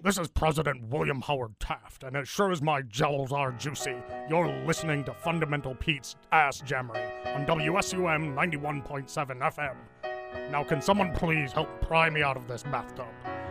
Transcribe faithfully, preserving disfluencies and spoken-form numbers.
This is President William Howard Taft, and as sure as my jowls are juicy, you're listening to Fundamental Pete's Ass Jammery on W S U M ninety-one point seven F M. Now can someone please help pry me out of this bathtub?